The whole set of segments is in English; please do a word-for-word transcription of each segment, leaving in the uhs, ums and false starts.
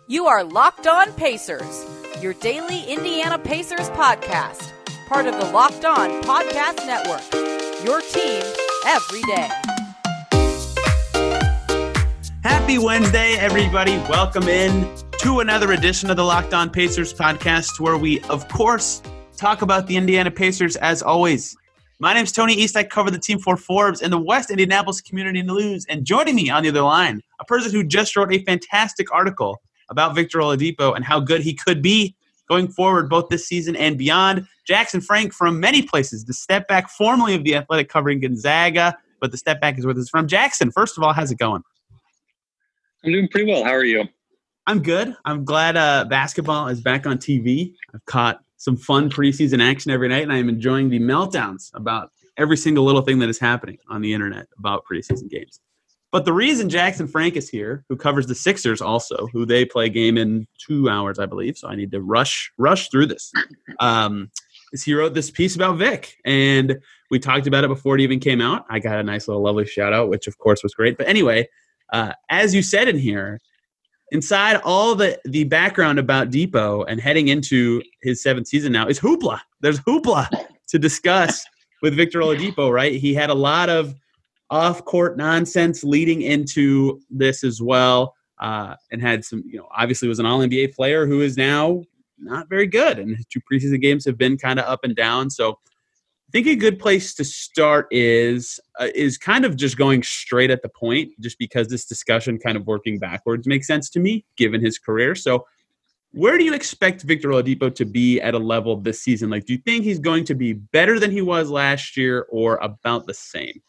You are Locked On Pacers, your daily Indiana Pacers podcast, part of the Locked On Podcast Network, your team every day. Happy Wednesday, everybody. Welcome in to another edition of the Locked On Pacers podcast, where we, of course, talk about the Indiana Pacers as always. My name is Tony East. I cover the team for Forbes and the West Indianapolis Community News. And joining me on the other line, a person who just wrote a fantastic article about Victor Oladipo and how good he could be going forward both this season and beyond. Jackson Frank from many places, the step back formerly of The Athletic covering Gonzaga, but the step back is where this is from. Jackson, first of all, how's it going? I'm doing pretty well. How are you? I'm good. I'm glad uh, basketball is back on T V. I've caught some fun preseason action every night, and I'm enjoying the meltdowns about every single little thing that is happening on the internet about preseason games. But the reason Jackson Frank is here, who covers the Sixers also, who they play a game in two hours, I believe, so I need to rush rush through this, um, is he wrote this piece about Vic. And we talked about it before it even came out. I got a nice little lovely shout-out, which, of course, was great. But anyway, uh, as you said in here, inside all the, the background about Depot and heading into his seventh season now is hoopla. There's hoopla to discuss with Victor Oladipo, right? He had a lot of off-court nonsense leading into this as well, uh, and had some, you know, obviously was an All N B A player who is now not very good, and his two preseason games have been kind of up and down. So I think a good place to start is uh, is kind of just going straight at the point, just because this discussion kind of working backwards makes sense to me, given his career. So where do you expect Victor Oladipo to be at a level this season? Like, do you think he's going to be better than he was last year or about the same?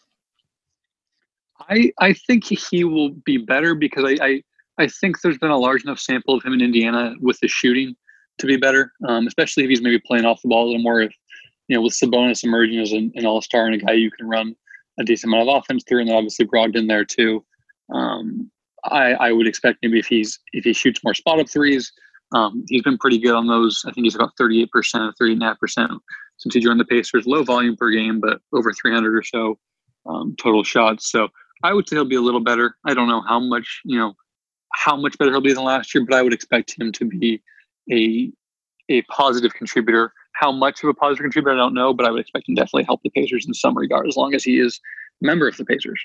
I, I think he will be better because I, I, I think there's been a large enough sample of him in Indiana with the shooting to be better, um, especially if he's maybe playing off the ball a little more. If, you know, with Sabonis emerging as an, an all-star and a guy you can run a decent amount of offense through, and then obviously Brogdon there too. Um, I, I would expect maybe if he's if he shoots more spot-up threes, um, he's been pretty good on those. I think he's about thirty-eight percent, thirty-eight point five percent since he joined the Pacers. Low volume per game, but over three hundred or so um, total shots. So I would say he'll be a little better. I don't know how much, you know, how much better he'll be than last year, but I would expect him to be a a positive contributor. How much of a positive contributor, I don't know, but I would expect him to definitely help the Pacers in some regard, as long as he is a member of the Pacers.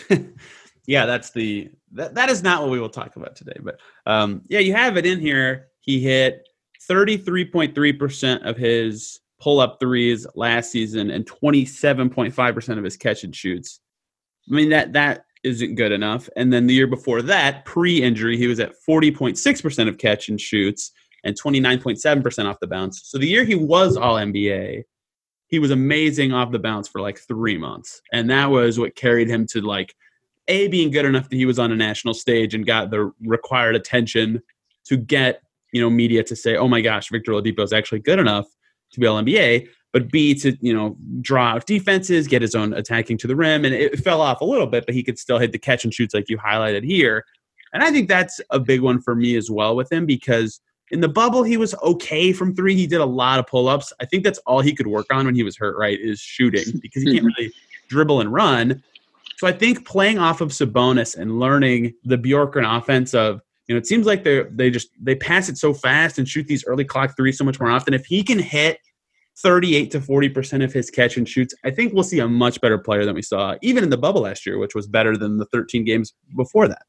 yeah, that's the that, that is not what we will talk about today. But um, yeah, you have it in here. He hit thirty-three point three percent of his pull-up threes last season and twenty-seven point five percent of his catch and shoots. I mean, that that isn't good enough. And then the year before that, pre-injury, he was at forty point six percent of catch and shoots and twenty-nine point seven percent off the bounce. So the year he was All N B A, he was amazing off the bounce for like three months. And that was what carried him to like, A, being good enough that he was on a national stage and got the required attention to get, you know, media to say, oh my gosh, Victor Oladipo is actually good enough to be All N B A. But B, to, you know, draw out defenses, get his own attacking to the rim. And it fell off a little bit, but he could still hit the catch and shoots like you highlighted here. And I think that's a big one for me as well with him, because in the bubble, he was okay from three. He did a lot of pull-ups. I think that's all he could work on when he was hurt, right, is shooting, because he can't really dribble and run. So I think playing off of Sabonis and learning the Bjorkgren offense of, you know, it seems like they they just they pass it so fast and shoot these early clock threes so much more often. If he can hit thirty-eight to forty percent of his catch and shoots, I think we'll see a much better player than we saw even in the bubble last year, which was better than the thirteen games before that.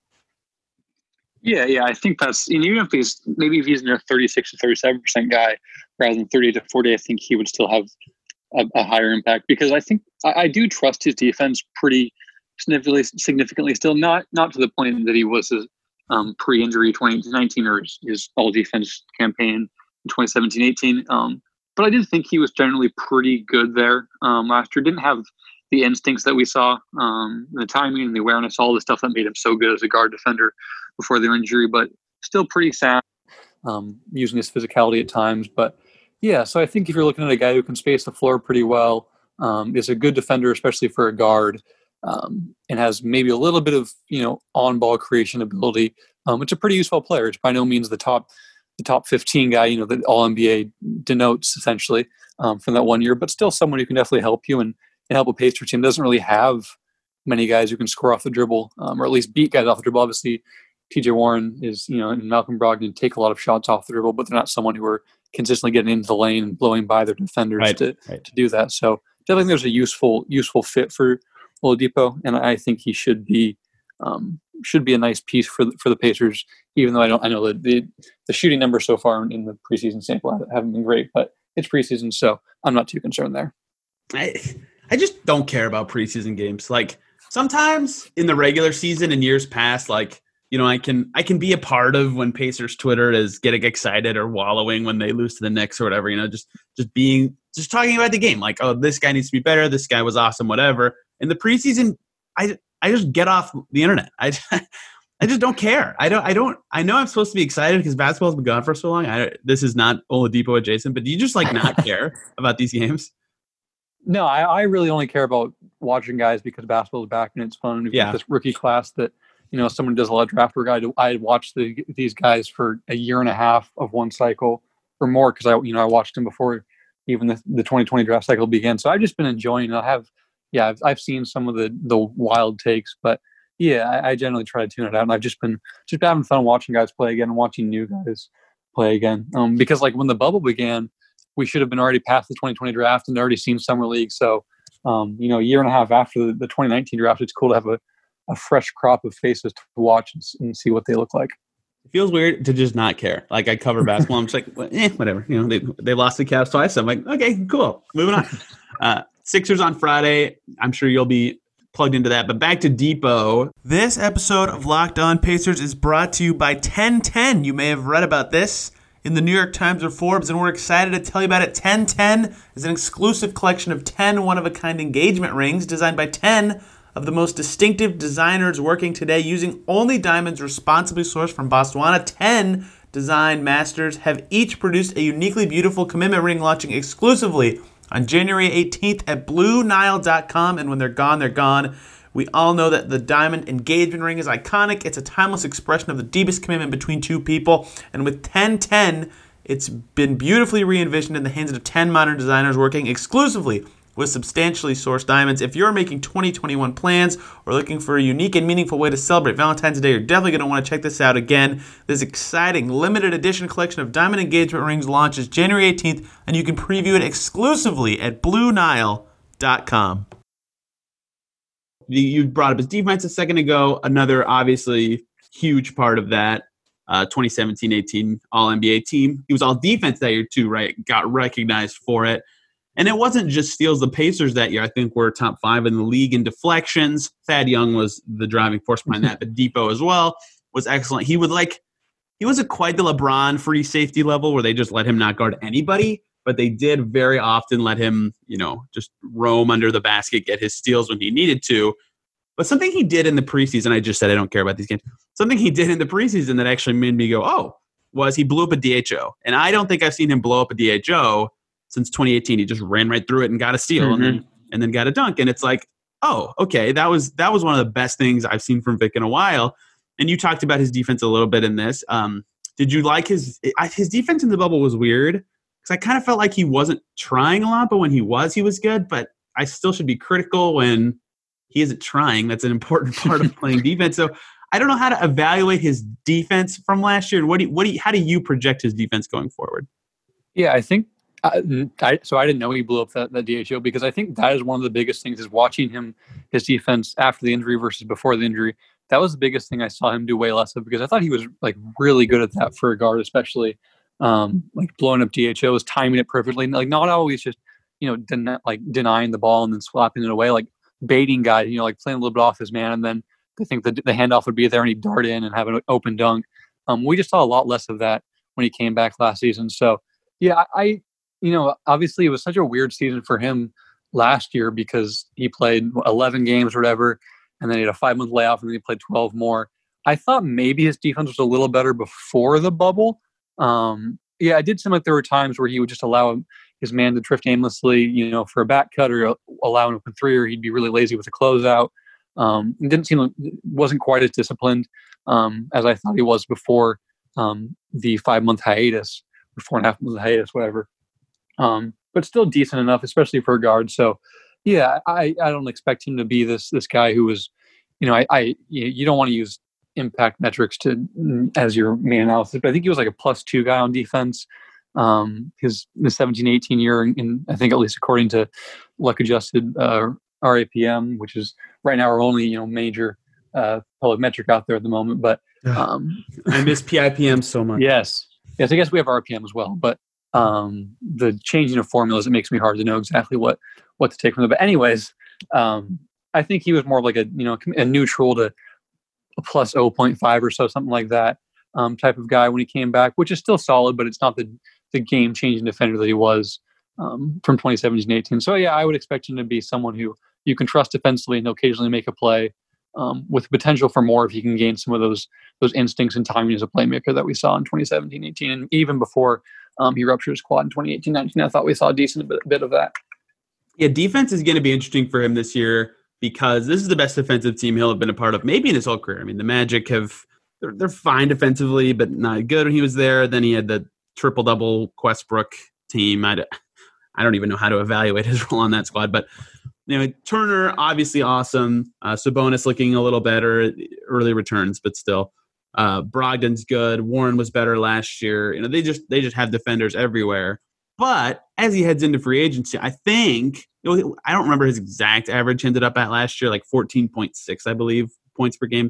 Yeah, yeah, I think that's, and even if he's, maybe if he's in a thirty-six to thirty-seven percent guy rather than thirty to forty, I think he would still have a, a higher impact, because I think I, I do trust his defense pretty significantly, significantly still, not not to the point that he was his um, pre-injury twenty nineteen or his, his all-defense campaign in twenty seventeen eighteen. Um, But I did think he was generally pretty good there um, last year. Didn't have the instincts that we saw, um, the timing and the awareness, all the stuff that made him so good as a guard defender before the injury, but still pretty sound, um, using his physicality at times. But yeah, so I think if you're looking at a guy who can space the floor pretty well, um, is a good defender, especially for a guard, um, and has maybe a little bit of, you know, on-ball creation ability, um, it's a pretty useful player. It's by no means the top the top fifteen guy, you know, that All N B A denotes essentially um, from that one year, but still someone who can definitely help you and, and help a Pacer team. Doesn't really have many guys who can score off the dribble, um, or at least beat guys off the dribble. Obviously, T J Warren is, you know, and Malcolm Brogdon take a lot of shots off the dribble, but they're not someone who are consistently getting into the lane and blowing by their defenders right, to, right. to do that. So definitely there's a useful useful fit for Oladipo, and I think he should be um, should be a nice piece for the, for the Pacers. Even though I don't, I know that the the shooting numbers so far in the preseason sample haven't been great, but it's preseason, so I'm not too concerned there. I I just don't care about preseason games. Like sometimes in the regular season in years past, like, you know, I can I can be a part of when Pacers Twitter is getting excited or wallowing when they lose to the Knicks or whatever, you know, just just being just talking about the game. Like, oh, this guy needs to be better, this guy was awesome, whatever. In the preseason, I I just get off the internet. I I just don't care. I don't I don't I know I'm supposed to be excited because basketball's been gone for so long. I, this is not Oladipo adjacent, but do you just like not care about these games? No, I, I really only care about watching guys because basketball is back and it's fun. We've yeah. got this rookie class that, you know, someone does a lot of draft work. I I watched the, these guys for a year and a half of one cycle or more because I you know I watched them before even the, the twenty twenty draft cycle began. So I've just been enjoying. I have yeah I've I've seen some of the the wild takes, but yeah, I, I generally try to tune it out. And I've just been just been having fun watching guys play again and watching new guys play again. Um, because like when the bubble began, we should have been already past the twenty twenty draft and already seen summer league. So, um, you know, a year and a half after the, the twenty nineteen draft, it's cool to have a, a fresh crop of faces to watch and, and see what they look like. It feels weird to just not care. Like I cover basketball. I'm just like, well, eh, whatever. You know, they they lost the Cavs twice. So I'm like, okay, cool. Moving on. Uh, Sixers on Friday. I'm sure you'll be plugged into that. But back to Depot. This episode of Locked On Pacers is brought to you by ten ten. You may have read about this in the New York Times or Forbes, and we're excited to tell you about it. ten ten is an exclusive collection of ten one-of-a-kind engagement rings designed by ten of the most distinctive designers working today using only diamonds responsibly sourced from Botswana. ten design masters have each produced a uniquely beautiful commitment ring launching exclusively on January eighteenth at Blue Nile dot com, and when they're gone, they're gone. We all know that the diamond engagement ring is iconic. It's a timeless expression of the deepest commitment between two people. And with ten ten, it's been beautifully re-envisioned in the hands of ten modern designers working exclusively with substantially sourced diamonds. If you're making twenty twenty-one plans or looking for a unique and meaningful way to celebrate Valentine's Day, you're definitely going to want to check this out again. This exciting limited edition collection of diamond engagement rings launches January eighteenth, and you can preview it exclusively at Blue Nile dot com. You brought up his defense a second ago. Another obviously huge part of that uh, twenty seventeen eighteen All N B A team. He was all defense that year too, right? Got recognized for it. And it wasn't just steals. The Pacers that year, I think, were top five in the league in deflections. Thad Young was the driving force behind that, but Depot as well was excellent. He would like, he wasn't quite the LeBron free safety level where they just let him not guard anybody, but they did very often let him, you know, just roam under the basket, get his steals when he needed to. But something he did in the preseason, I just said I don't care about these games, something he did in the preseason that actually made me go, oh, was he blew up a D H O. And I don't think I've seen him blow up a D H O since twenty eighteen. He just ran right through it and got a steal mm-hmm. and then and then got a dunk. And it's like, oh, okay, that was that was one of the best things I've seen from Vic in a while. And you talked about his defense a little bit in this. Um, did you like his his defense in the bubble was weird because I kind of felt like he wasn't trying a lot, but when he was, he was good. But I still should be critical when he isn't trying. That's an important part of playing defense. So I don't know how to evaluate his defense from last year. What do you, what do you, how do you project his defense going forward? Yeah, I think uh, I, so. I didn't know he blew up that, that D H O because I think that is one of the biggest things is watching him, his defense after the injury versus before the injury. That was the biggest thing I saw him do way less of because I thought he was like really good at that for a guard, especially um, like blowing up D H Os, timing it perfectly. Like not always just, you know, den- like denying the ball and then slapping it away, like baiting guys, you know, like playing a little bit off his man. And then they think the, the handoff would be there and he'd dart in and have an open dunk. Um, we just saw a lot less of that when he came back last season. So yeah, I, you know, obviously it was such a weird season for him last year because he played eleven games or whatever, and then he had a five month layoff and then he played twelve more. I thought maybe his defense was a little better before the bubble. Um, yeah, it did seem like there were times where he would just allow his man to drift aimlessly, you know, for a back cut or allow an open three, or he'd be really lazy with a closeout. Um, it didn't seem like, wasn't quite as disciplined um, as I thought he was before um, the five month hiatus or four and a half month hiatus, whatever. Um, but still decent enough, especially for a guard. So, yeah, I, I don't expect him to be this this guy who was, you know, I, I you don't want to use impact metrics to as your main analysis, but I think he was like a plus two guy on defense. Um, his the seventeen eighteen year, in, I think at least according to luck adjusted uh, R A P M, which is right now our only you know major uh, public metric out there at the moment. But um, I miss P I P M so much. Yes, yes, I guess we have R P M as well, but um, the changing of formulas, it makes me hard to know exactly what what to take from them. But anyways, um, I think he was more of like a you know a neutral to a plus zero point five or so, something like that um, type of guy when he came back, which is still solid, but it's not the the game changing defender that he was um, from twenty seventeen eighteen. So yeah, I would expect him to be someone who you can trust defensively and occasionally make a play um, with potential for more if he can gain some of those those instincts and timing as a playmaker that we saw in twenty seventeen eighteen, and even before um, he ruptured his quad in twenty eighteen nineteen. I thought we saw a decent bit, bit of that. Yeah, defense is going to be interesting for him this year because this is the best defensive team he'll have been a part of, maybe in his whole career. I mean, the Magic have they're, they're fine defensively, but not good when he was there. Then he had the triple double Westbrook team. I don't, I don't even know how to evaluate his role on that squad, but you know, Turner obviously awesome. Uh, Sabonis looking a little better, early returns, but still. Uh, Brogdon's good. Warren was better last year. You know, they just they just have defenders everywhere. But as he heads into free agency, I think you know, I don't remember his exact average ended up at last year, like fourteen point six, I believe, points per game.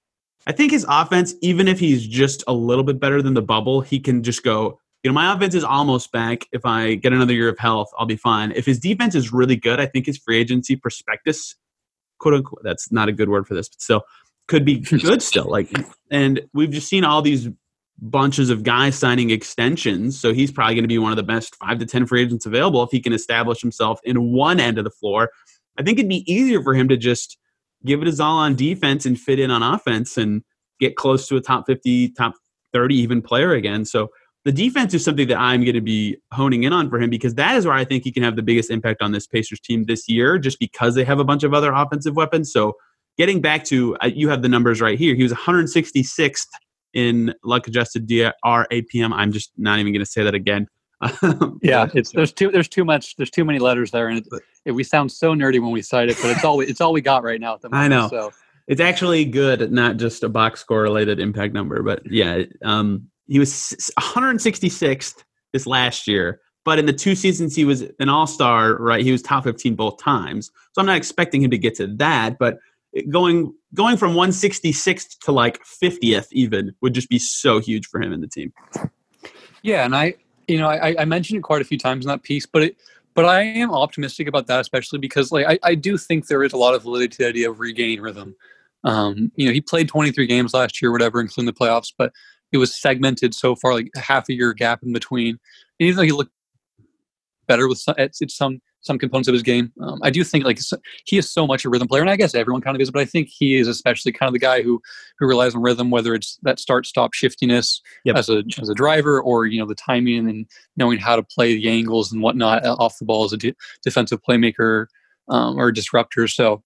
I think his offense, even if he's just a little bit better than the bubble, he can just go, you know, my offense is almost back. If I get another year of health, I'll be fine. If his defense is really good, I think his free agency prospectus, quote unquote, that's not a good word for this, but still could be good still. Like, and we've just seen all these bunches of guys signing extensions. So he's probably going to be one of the best five to ten free agents available if he can establish himself in one end of the floor. I think it'd be easier for him to just give it his all on defense and fit in on offense and get close to a top fifty, top thirty even player again. So the defense is something that I'm going to be honing in on for him because that is where I think he can have the biggest impact on this Pacers team this year just because they have a bunch of other offensive weapons. So getting back to, uh, you have the numbers right here. He was one hundred sixty-sixth in luck-adjusted D R A P M. I'm just not even going to say that again. yeah, it's there's too there's too much there's too many letters there, and it, it, we sound so nerdy when we cite it, but it's all we, it's all we got right now at the moment. I know. So it's actually good, not just a box score related impact number, but yeah, um, he was one hundred sixty-sixth this last year, but in the two seasons he was an all-star, right? He was top fifteen both times, so I'm not expecting him to get to that, but going going from one hundred sixty-sixth to like fiftieth even would just be so huge for him and the team. Yeah, and I, you know, I, I mentioned it quite a few times in that piece, but it, but I am optimistic about that, especially because like I, I do think there is a lot of validity to the idea of regaining rhythm. Um, you know, he played twenty-three games last year, whatever, including the playoffs, but it was segmented so far, like half a year gap in between. And even though he looked better with some, it's, it's some some components of his game, um, I do think like he is so much a rhythm player, and I guess everyone kind of is, but I think he is especially kind of the guy who who relies on rhythm, whether it's that start-stop shiftiness yep. as a as a driver, or you know the timing and knowing how to play the angles and whatnot off the ball as a de- defensive playmaker um, or disruptor. So,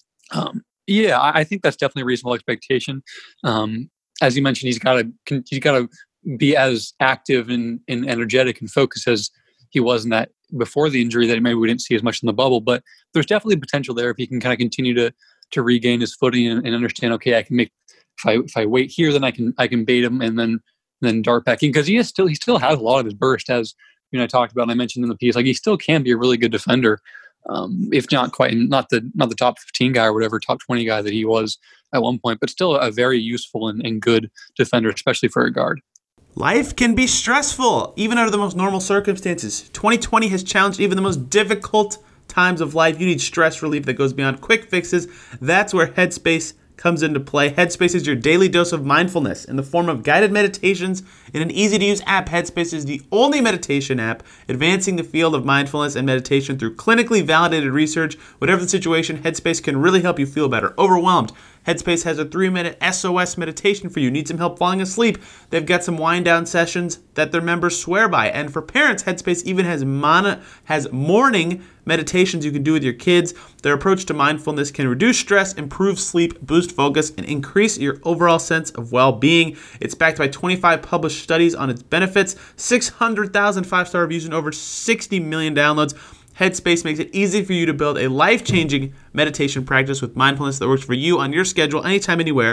um, yeah, I, I think that's definitely a reasonable expectation. Um, as you mentioned, he's got to he's got to be as active and, and energetic and focused as he was in that before the injury that maybe we didn't see as much in the bubble, but there's definitely potential there if he can kind of continue to to regain his footing and, and understand, okay, I can make if I if I wait here, then I can I can bait him and then then dart back in, because he is still he still has a lot of his burst, as you know I talked about and I mentioned in the piece. Like he still can be a really good defender, um, if not quite not the not the top fifteen guy or whatever, top twenty guy that he was at one point, but still a very useful and, and good defender, especially for a guard. Life can be stressful, even under the most normal circumstances. twenty twenty has challenged even the most difficult times of life. You need stress relief that goes beyond quick fixes. That's where Headspace comes into play. Headspace is your daily dose of mindfulness in the form of guided meditations in an easy-to-use app. Headspace is the only meditation app advancing the field of mindfulness and meditation through clinically validated research. Whatever the situation, Headspace can really help you feel better. Overwhelmed? Headspace has a three-minute S O S meditation for you. Need some help falling asleep? They've got some wind-down sessions that their members swear by. And for parents, Headspace even has mon- has morning meditations you can do with your kids. Their approach to mindfulness can reduce stress, improve sleep, boost focus, and increase your overall sense of well-being. It's backed by twenty-five published studies on its benefits, six hundred thousand five-star reviews, and over sixty million downloads. Headspace makes it easy for you to build a life-changing meditation practice with mindfulness that works for you on your schedule, anytime, anywhere.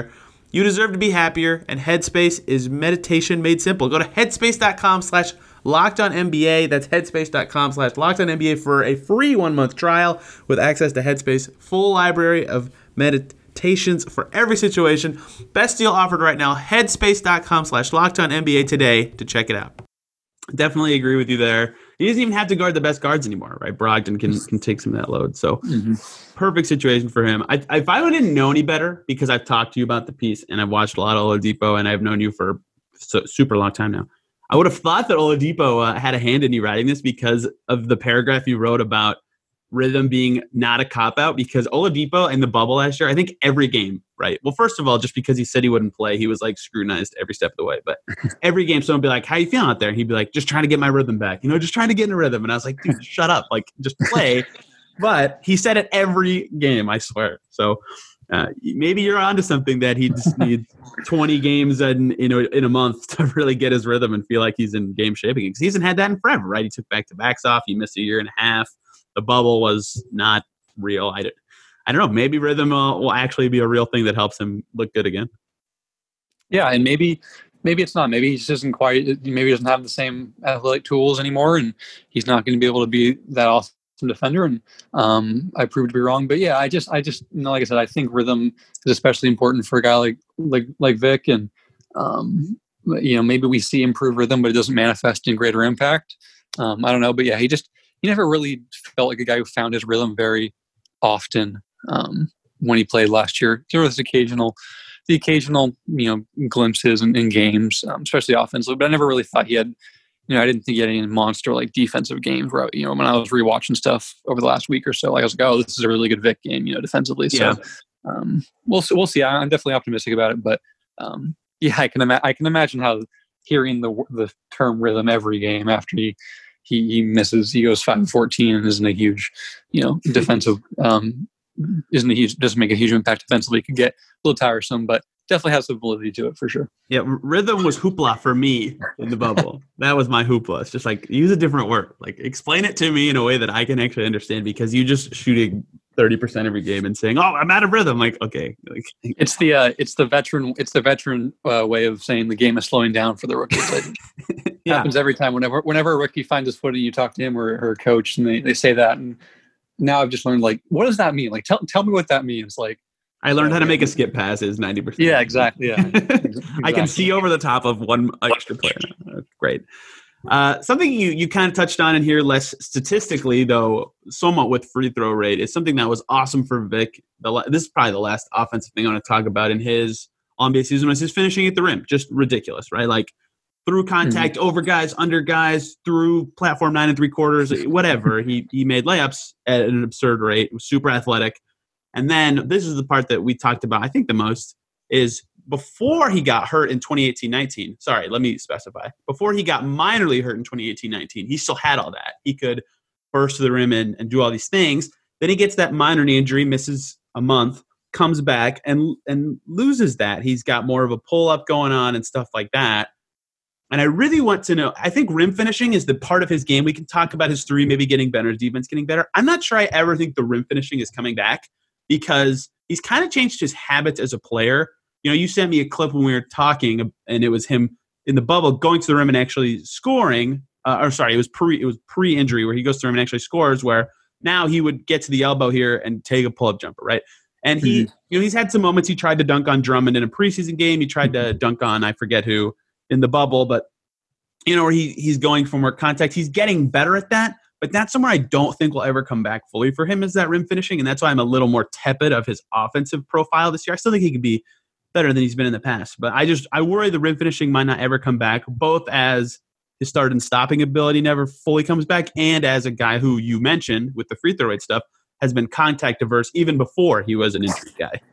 You deserve to be happier, and Headspace is meditation made simple. Go to headspace.com slash locked on NBA. That's headspace.com slash locked on NBA for a free one-month trial with access to Headspace full library of meditations for every situation. Best deal offered right now. Headspace.com slash locked on NBA today to check it out. Definitely agree with you there. He doesn't even have to guard the best guards anymore, right? Brogdon can can take some of that load. So mm-hmm. perfect situation for him. I, if I didn't know any better, because I've talked to you about the piece and I've watched a lot of Oladipo and I've known you for a super long time now, I would have thought that Oladipo uh, had a hand in you writing this because of the paragraph you wrote about rhythm being not a cop-out, because Oladipo in the bubble last year, I think every game, right? Well, first of all, just because he said he wouldn't play, he was like scrutinized every step of the way. But every game, someone would be like, how you feeling out there? And he'd be like, just trying to get my rhythm back. You know, just trying to get in a rhythm. And I was like, dude, shut up. Like, just play. But he said it every game, I swear. So uh, maybe you're onto something that he just needs twenty games in, you know, in a month to really get his rhythm and feel like he's in game shape again. Because he hasn't had that in forever, right? He took back-to-backs off. He missed a year and a half. The bubble was not real. I, did, I don't know. Maybe rhythm will, will actually be a real thing that helps him look good again. Yeah, and maybe maybe it's not. Maybe he just isn't quite. Maybe he doesn't have the same athletic tools anymore, and he's not going to be able to be that awesome defender. And um, I proved to be wrong. But yeah, I just, I just, you know, like I said, I think rhythm is especially important for a guy like like like Vic. And um, you know, maybe we see improved rhythm, but it doesn't manifest in greater impact. Um, I don't know, but yeah, he just. He never really felt like a guy who found his rhythm very often um, when he played last year. There was occasional, the occasional, you know, glimpses in, in games, um, especially offensively. But I never really thought he had, you know, I didn't think he had any monster like defensive games. Where you know, when I was rewatching stuff over the last week or so, like, I was like, oh, this is a really good Vic game, you know, defensively. So yeah. um, we'll we'll see. I'm definitely optimistic about it, but um, yeah, I can ima- I can imagine how hearing the the term rhythm every game after he. He, he misses. He goes five and fourteen and isn't a huge, you know, defensive. Um, isn't a huge. Doesn't make a huge impact defensively. It could get a little tiresome, but definitely has the ability to it for sure. Yeah, rhythm was hoopla for me in the bubble. That was my hoopla. It's just like use a different word. Like explain it to me in a way that I can actually understand. Because you just shooting thirty percent every game and saying, "Oh, I'm out of rhythm." Like okay, like, it's the uh, it's the veteran it's the veteran uh, way of saying the game is slowing down for the rookies. Like, yeah. Happens every time. Whenever whenever a rookie finds his footing, you talk to him or her coach, and they, they say that. And now I've just learned, like, what does that mean? Like, tell tell me what that means. Like, I learned uh, how to make a skip pass is ninety percent. Yeah, exactly. Yeah, exactly. I can see over the top of one extra player. That's great. Uh, something you, you kind of touched on in here, less statistically, though, somewhat with free throw rate, is something that was awesome for Vic. The, this is probably the last offensive thing I want to talk about in his N B A season was his finishing at the rim. Just ridiculous, right? Like, through contact, mm-hmm. over guys, under guys, through platform nine and three quarters, whatever. he he made layups at an absurd rate. It was super athletic. And then this is the part that we talked about, I think, the most, is before he got hurt in twenty eighteen nineteen. Sorry, let me specify. Before he got minorly hurt in twenty eighteen nineteen, he still had all that. He could burst to the rim and, and do all these things. Then he gets that minor knee injury, misses a month, comes back, and and loses that. He's got more of a pull-up going on and stuff like that. And I really want to know, I think rim finishing is the part of his game. We can talk about his three maybe getting better, his defense getting better. I'm not sure I ever think the rim finishing is coming back because he's kind of changed his habits as a player. You know, you sent me a clip when we were talking, and it was him in the bubble going to the rim and actually scoring. Uh, or sorry, it was pre it was pre-injury where he goes to the rim and actually scores, where now he would get to the elbow here and take a pull-up jumper, right? And he, mm-hmm. you know, he's had some moments. He tried to dunk on Drummond in a preseason game. He tried to dunk on, I forget who, in the bubble, but you know, where he he's going for more contact. He's getting better at that, but that's somewhere I don't think will ever come back fully for him is that rim finishing, and that's why I'm a little more tepid of his offensive profile this year. I still think he could be better than he's been in the past, but I just I worry the rim finishing might not ever come back, both as his start and stopping ability never fully comes back, and as a guy who you mentioned with the free throw rate stuff has been contact averse even before he was an injury guy.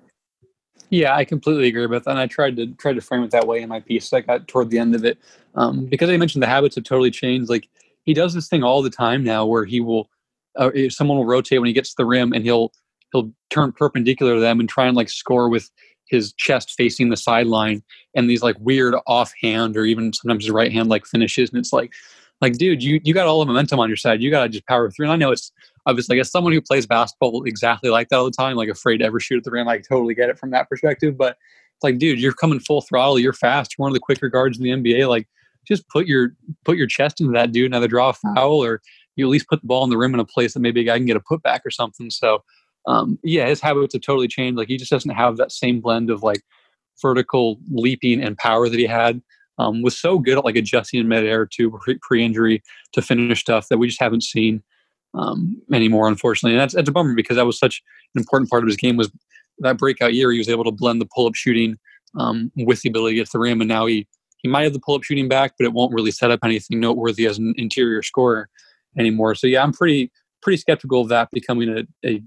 Yeah, I completely agree with that. And I tried to try to frame it that way in my piece. I got toward the end of it um, because I mentioned the habits have totally changed. Like he does this thing all the time now, where he will, uh, someone will rotate when he gets to the rim, and he'll he'll turn perpendicular to them and try and like score with his chest facing the sideline, and these like weird offhand or even sometimes his right hand like finishes, and it's like, like dude, you you got all the momentum on your side. You got to just power through. And I know it's obviously, I guess someone who plays basketball exactly like that all the time, like afraid to ever shoot at the rim, I totally get it from that perspective. But It's like, dude, you're coming full throttle. You're fast. You're one of the quicker guards in the N B A. Like, just put your put your chest into that dude and either draw a foul or you at least put the ball in the rim in a place that maybe a guy can get a putback or something. So, um, yeah, his habits have totally changed. Like, he just doesn't have that same blend of like vertical leaping and power that he had. Um, was so good at like adjusting in midair to pre- pre-injury to finish stuff that we just haven't seen um, anymore, unfortunately. And that's, that's a bummer because that was such an important part of his game was that breakout year. He was able to blend the pull-up shooting um, with the ability to get to the rim. And now he, he might have the pull-up shooting back, but it won't really set up anything noteworthy as an interior scorer anymore. So yeah, I'm pretty, pretty skeptical of that becoming a, a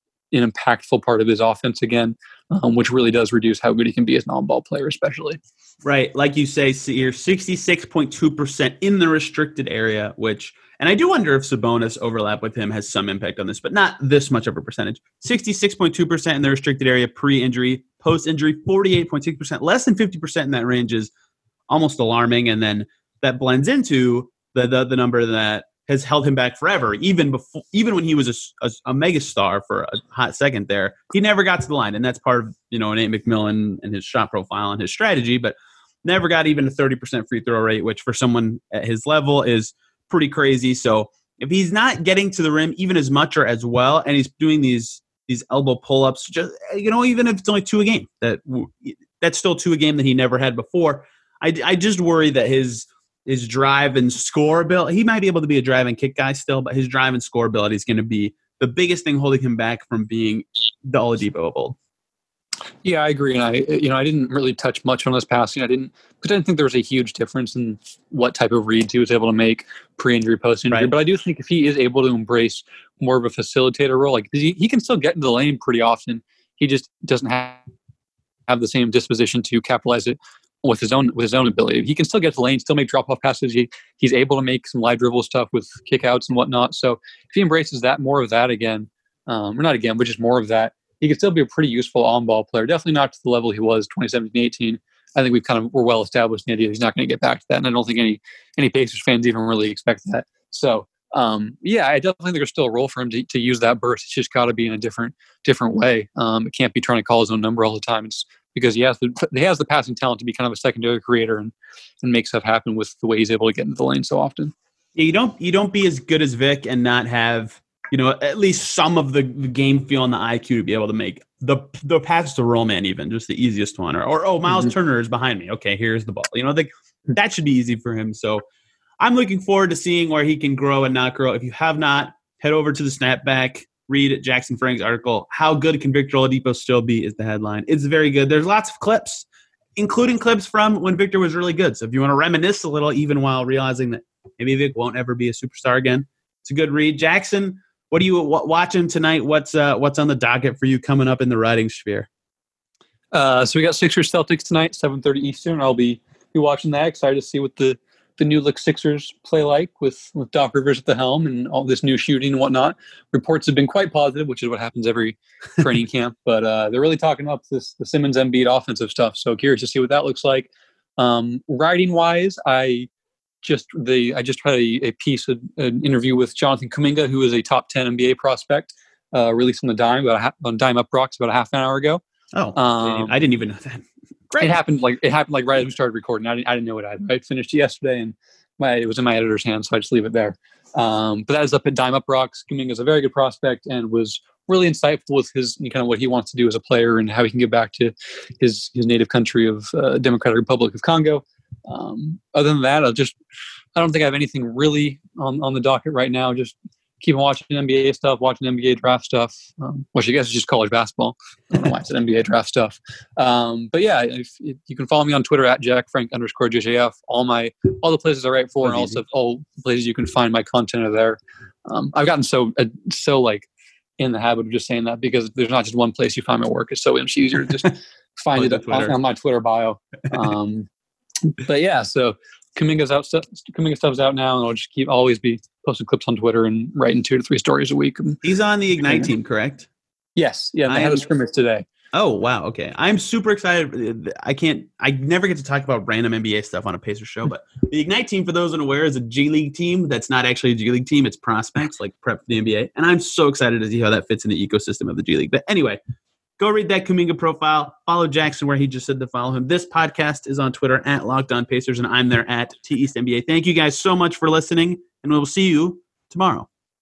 an impactful part of his offense again, um, which really does reduce how good he can be as an on-ball player, especially. Right. Like you say, you're sixty-six point two percent in the restricted area, which, and I do wonder if Sabonis overlap with him has some impact on this, but not this much of a percentage. sixty-six point two percent in the restricted area pre-injury, post-injury, forty-eight point six percent. Less than fifty percent in that range is almost alarming. And then that blends into the the, the number that has held him back forever. Even before, even when he was a, a, a mega star for a hot second there, he never got to the line. And that's part of, you know, Nate McMillan and his shot profile and his strategy, but never got even a thirty percent free throw rate, which for someone at his level is pretty crazy. So if he's not getting to the rim even as much or as well, and he's doing these these elbow pull-ups, just, you know, even if it's only two a game, that that's still two a game that he never had before. I, I just worry that his his drive and score ability, he might be able to be a drive and kick guy still, but his drive and score ability is going to be the biggest thing holding him back from being the Oladipo of old. Yeah, I agree. And I, you know, I didn't really touch much on his passing. I didn't, because I didn't think there was a huge difference in what type of reads he was able to make pre-injury, post-injury. Right. But I do think if he is able to embrace more of a facilitator role, like he, he can still get into the lane pretty often. He just doesn't have, have the same disposition to capitalize it with his own with his own ability. He can still get to the lane, still make drop-off passes. He, he's able to make some live dribble stuff with kickouts and whatnot. So if he embraces that, more of that again, um, or not again, but just more of that, he could still be a pretty useful on-ball player. Definitely not to the level he was twenty seventeen eighteen. I think we've kind of we're well established in the idea he's not going to get back to that, and I don't think any any Pacers fans even really expect that. So um, yeah, I definitely think there's still a role for him to, to use that burst. It's just got to be in a different different way. Um, it can't be trying to call his own number all the time. It's because he has the he has the passing talent to be kind of a secondary creator and and make stuff happen with the way he's able to get into the lane so often. Yeah, you don't you don't be as good as Vic and not have, you know, at least some of the, the game feel and the I Q to be able to make the the pass to roll man, even just the easiest one, or, or oh, Miles mm-hmm. Turner is behind me. Okay, here's the ball. You know, like that should be easy for him. So I'm looking forward to seeing where he can grow and not grow. If you have not, head over to the Snapback, read Jackson Frank's article. How good can Victor Oladipo still be is the headline. It's very good. There's lots of clips, including clips from when Victor was really good. So if you want to reminisce a little, even while realizing that maybe Vic won't ever be a superstar again, it's a good read. Jackson, what are you w- watching tonight? What's uh, what's on the docket for you coming up in the writing sphere? Uh, so we got Sixers Celtics tonight, seven thirty Eastern. I'll be be watching that. Excited to see what the, the new look Sixers play like with, with Doc Rivers at the helm and all this new shooting and whatnot. Reports have been quite positive, which is what happens every training camp. But uh, they're really talking up this the Simmons Embiid offensive stuff. So curious to see what that looks like. Um, writing wise, I. Just the I just had a, a piece, of, an interview with Jonathan Kuminga, who is a top ten N B A prospect, uh, released on the Dime about a half, on Dime Up Rocks about a half an hour ago. Oh, um, I didn't even know that. Great. It happened like it happened like right as we started recording. I didn't I didn't know it. I, I finished it yesterday, and my it was in my editor's hands, so I just leave it there. Um, but that is up at Dime Up Rocks. Kuminga is a very good prospect and was really insightful with his kind of what he wants to do as a player and how he can get back to his his native country of uh, Democratic Republic of Congo. Um, other than that, I'll just, I don't think I have anything really on, on the docket right now. Just keep watching N B A stuff, watching N B A draft stuff, um, which I guess is just college basketball. I don't know why I said N B A draft stuff. Um, but yeah, if, if you can follow me on Twitter at Jack Frank underscore J J F. All my, all the places I write for, and also all the places you can find my content are there. Um, I've gotten so, uh, so like in the habit of just saying that because there's not just one place you find my work. It's so much easier to just find it on, on my Twitter bio. Um, But yeah, so Kuminga's out stuff. Kuminga stuff's out now, and I'll just keep always be posting clips on Twitter and writing two to three stories a week. He's on the Ignite team, correct? Yes, yeah. And they I had am, a scrimmage today. Oh wow, okay. I'm super excited. I can't. I never get to talk about random N B A stuff on a Pacers show, but the Ignite team, for those unaware, is a G League team. That's not actually a G League team. It's prospects like prep for the N B A, and I'm so excited to see how that fits in the ecosystem of the G League. But anyway. Go read that Kuminga profile. Follow Jackson where he just said to follow him. This podcast is on Twitter at Locked On Pacers, and I'm there at T East N B A. Thank you guys so much for listening, and we'll see you tomorrow.